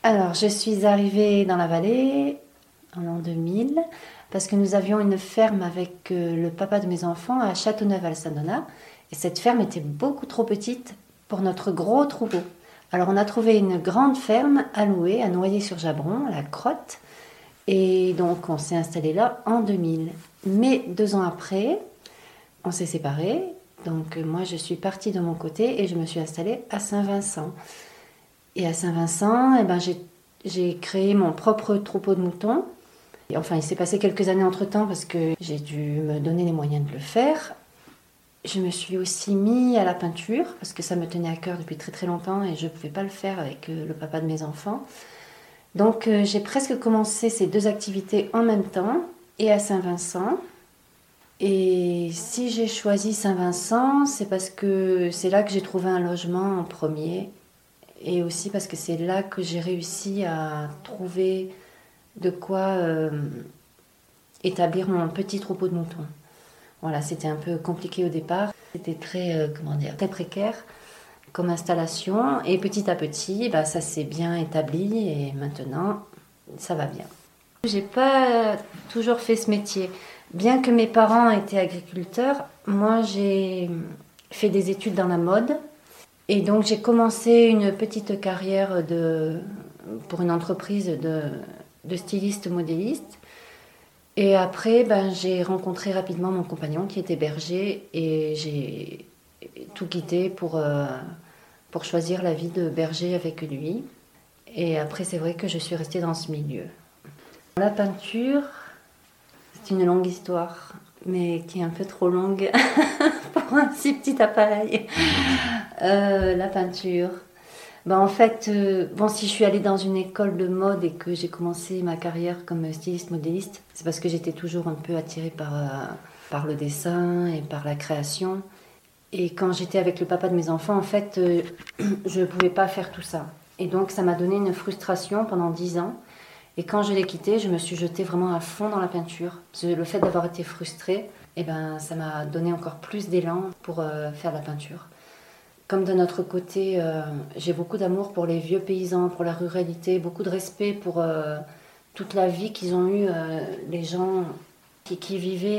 Alors, je suis arrivée dans la vallée en l'an 2000 parce que nous avions une ferme avec le papa de mes enfants à Châteauneuf-Alsadona. Et cette ferme était beaucoup trop petite pour notre gros troupeau. Alors, on a trouvé une grande ferme à louer à Noyer-sur-Jabron, à la Crotte. Et donc, on s'est installé là en 2000. Mais 2 ans après, on s'est séparés. Donc, moi, je suis partie de mon côté et je me suis installée à Saint-Vincent. Et à Saint-Vincent, j'ai créé mon propre troupeau de moutons. Et enfin, il s'est passé quelques années entre-temps parce que j'ai dû me donner les moyens de le faire. Je me suis aussi mis à la peinture parce que ça me tenait à cœur depuis très très longtemps et je ne pouvais pas le faire avec le papa de mes enfants. Donc j'ai presque commencé ces deux activités en même temps et à Saint-Vincent. Et si j'ai choisi Saint-Vincent, c'est parce que c'est là que j'ai trouvé un logement en premier et aussi parce que c'est là que j'ai réussi à trouver de quoi établir mon petit troupeau de moutons. Voilà, c'était un peu compliqué au départ. C'était très, très précaire comme installation. Et petit à petit, ça s'est bien établi et maintenant, ça va bien. J'ai pas toujours fait ce métier. Bien que mes parents étaient agriculteurs, moi j'ai fait des études dans la mode. Et donc j'ai commencé une petite carrière pour une entreprise de styliste modéliste. Et après, j'ai rencontré rapidement mon compagnon qui était berger et j'ai tout quitté pour choisir la vie de berger avec lui. Et après, c'est vrai que je suis restée dans ce milieu. La peinture, c'est une longue histoire, mais qui est un peu trop longue pour un si petit appareil. La peinture. En fait, si je suis allée dans une école de mode et que j'ai commencé ma carrière comme styliste modéliste, c'est parce que j'étais toujours un peu attirée par le dessin et par la création. Et quand j'étais avec le papa de mes enfants, en fait, je ne pouvais pas faire tout ça. Et donc, ça m'a donné une frustration pendant 10 ans. Et quand je l'ai quitté, je me suis jetée vraiment à fond dans la peinture. Parce que le fait d'avoir été frustrée, ça m'a donné encore plus d'élan pour faire la peinture. Comme de notre côté, j'ai beaucoup d'amour pour les vieux paysans, pour la ruralité, beaucoup de respect pour toute la vie qu'ils ont eue, les gens qui vivaient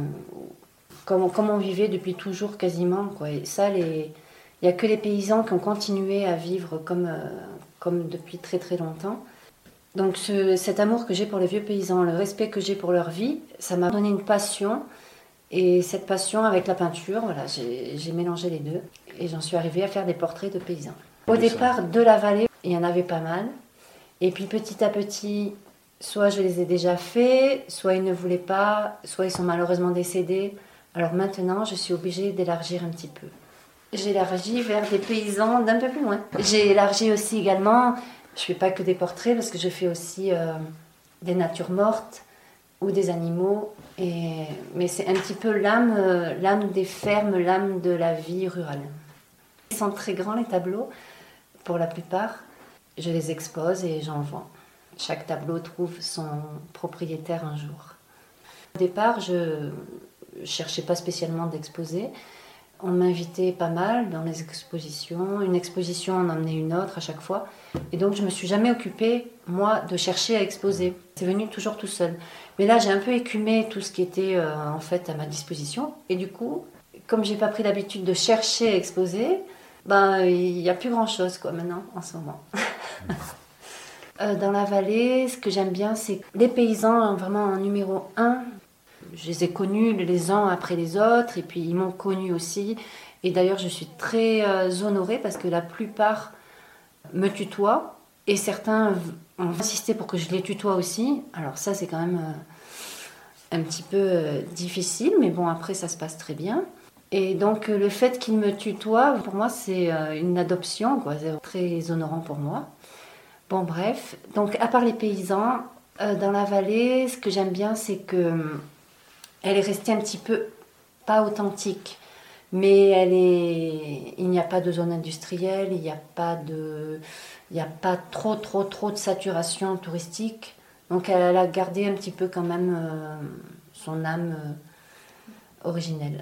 comme on vivait depuis toujours quasiment, quoi. Et ça, il n'y a que les paysans qui ont continué à vivre comme depuis très très longtemps. Donc cet amour que j'ai pour les vieux paysans, le respect que j'ai pour leur vie, ça m'a donné une passion. Et cette passion avec la peinture, voilà, j'ai mélangé les deux et j'en suis arrivée à faire des portraits de paysans. Au départ, de la vallée, il y en avait pas mal. Et puis petit à petit, soit je les ai déjà faits, soit ils ne voulaient pas, soit ils sont malheureusement décédés. Alors maintenant, je suis obligée d'élargir un petit peu. J'ai élargi vers des paysans d'un peu plus loin. J'ai élargi aussi également, je ne fais pas que des portraits parce que je fais aussi des natures mortes ou des animaux. Mais c'est un petit peu l'âme des fermes, l'âme de la vie rurale. Ils sont très grands les tableaux, pour la plupart. Je les expose et j'en vends. Chaque tableau trouve son propriétaire un jour. Au départ, je ne cherchais pas spécialement d'exposer. On m'invitait pas mal dans les expositions. Une exposition en emmenait une autre à chaque fois. Et donc, je ne me suis jamais occupée, moi, de chercher à exposer. C'est venu toujours tout seul. Mais là, j'ai un peu écumé tout ce qui était en fait à ma disposition. Et du coup, comme j'ai pas pris l'habitude de chercher à exposer, il n'y a plus grand-chose maintenant, en ce moment. Dans la vallée, ce que j'aime bien, c'est que les paysans, vraiment en numéro 1, je les ai connus les uns après les autres, et puis ils m'ont connue aussi. Et d'ailleurs, je suis très honorée parce que la plupart me tutoient, et certains ont insisté pour que je les tutoie aussi. Alors ça, c'est quand même un petit peu difficile, mais bon, après, ça se passe très bien. Et donc, le fait qu'ils me tutoient, pour moi, c'est une adoption, quoi. C'est très honorant pour moi. Bon, bref. Donc, à part les paysans, dans la vallée, ce que j'aime bien, c'est que elle est restée un petit peu, pas authentique, mais il n'y a pas de zone industrielle, il n'y a pas trop de saturation touristique. Donc elle a gardé un petit peu quand même son âme originelle.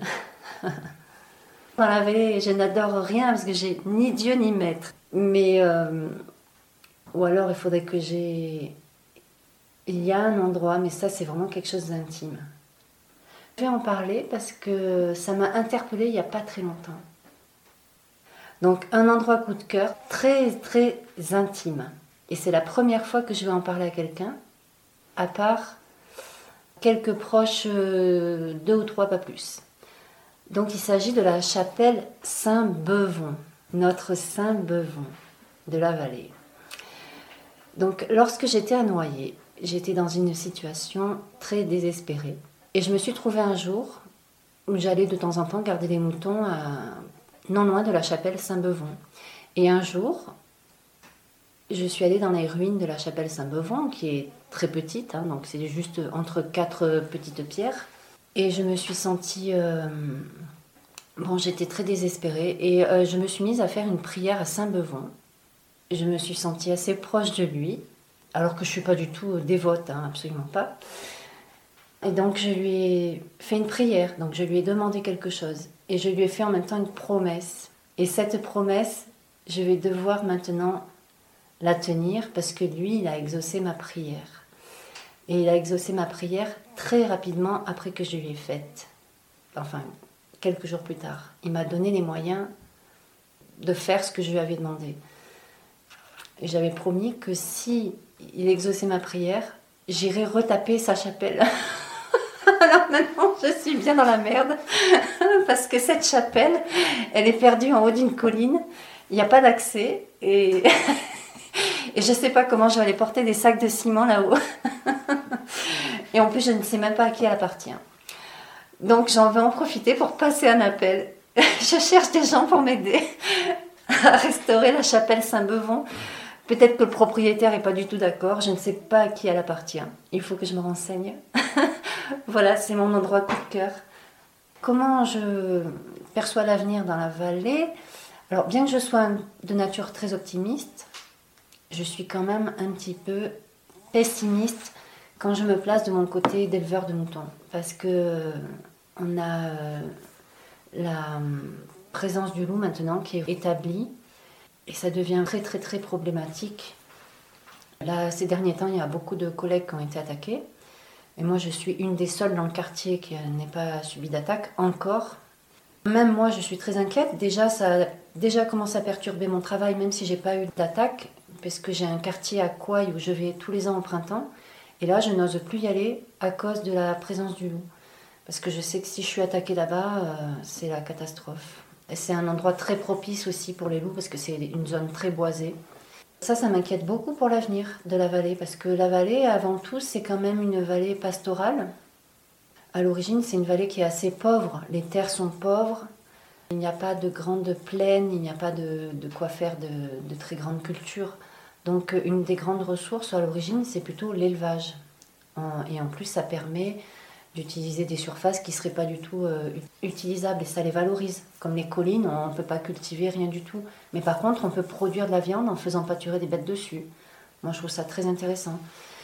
Dans la vallée, je n'adore rien parce que j'ai ni Dieu ni maître. Mais Ou alors il faudrait que j'ai... Il y a un endroit, mais ça c'est vraiment quelque chose d'intime. Je vais en parler parce que ça m'a interpellée il n'y a pas très longtemps. Donc un endroit coup de cœur très très intime. Et c'est la première fois que je vais en parler à quelqu'un, à part quelques proches, 2 ou 3, pas plus. Donc il s'agit de la chapelle Saint-Bevon, notre Saint-Bevon de la vallée. Donc lorsque j'étais à Noyer, j'étais dans une situation très désespérée. Et je me suis trouvée un jour où j'allais de temps en temps garder les moutons non loin de la chapelle Saint-Bevon. Et un jour, je suis allée dans les ruines de la chapelle Saint-Bevon, qui est très petite, hein, donc c'est juste entre 4 petites pierres. Et je me suis sentie... j'étais très désespérée et je me suis mise à faire une prière à Saint-Bevon. Je me suis sentie assez proche de lui, alors que je ne suis pas du tout dévote, hein, absolument pas. Et donc je lui ai fait une prière, donc je lui ai demandé quelque chose. Et je lui ai fait en même temps une promesse. Et cette promesse, je vais devoir maintenant la tenir parce que lui, il a exaucé ma prière. Et il a exaucé ma prière très rapidement après que je lui ai faite. Enfin, quelques jours plus tard. Il m'a donné les moyens de faire ce que je lui avais demandé. Et j'avais promis que si il exauçait ma prière, j'irais retaper sa chapelle. Alors maintenant, je suis bien dans la merde parce que cette chapelle, elle est perdue en haut d'une colline. Il n'y a pas d'accès et et je ne sais pas comment je vais aller porter des sacs de ciment là-haut. Et en plus, je ne sais même pas à qui elle appartient. Donc, j'en vais en profiter pour passer un appel. Je cherche des gens pour m'aider à restaurer la chapelle Saint-Bevon. Peut-être que le propriétaire n'est pas du tout d'accord. Je ne sais pas à qui elle appartient. Il faut que je me renseigne. Voilà, c'est mon endroit coup de cœur. Comment je perçois l'avenir dans la vallée? Alors, bien que je sois de nature très optimiste, je suis quand même un petit peu pessimiste quand je me place de mon côté d'éleveur de moutons. Parce que on a la présence du loup maintenant qui est établie et ça devient très très très problématique. Là, ces derniers temps, il y a beaucoup de collègues qui ont été attaqués. Et moi, je suis une des seules dans le quartier qui n'ait pas subi d'attaque encore. Même moi, je suis très inquiète. Déjà, ça a déjà commencé à perturber mon travail, même si j'ai pas eu d'attaque, parce que j'ai un quartier à Couaille où je vais tous les ans au printemps. Et là, je n'ose plus y aller à cause de la présence du loup. Parce que je sais que si je suis attaquée là-bas, c'est la catastrophe. Et c'est un endroit très propice aussi pour les loups, parce que c'est une zone très boisée. Ça m'inquiète beaucoup pour l'avenir de la vallée, parce que la vallée, avant tout, c'est quand même une vallée pastorale. À l'origine, c'est une vallée qui est assez pauvre. Les terres sont pauvres. Il n'y a pas de grandes plaines, il n'y a pas de quoi faire de très grandes cultures. Donc, une des grandes ressources à l'origine, c'est plutôt l'élevage. Et en plus, ça permet d'utiliser des surfaces qui ne seraient pas du tout utilisables et ça les valorise. Comme les collines, on ne peut pas cultiver rien du tout. Mais par contre, on peut produire de la viande en faisant pâturer des bêtes dessus. Moi, je trouve ça très intéressant.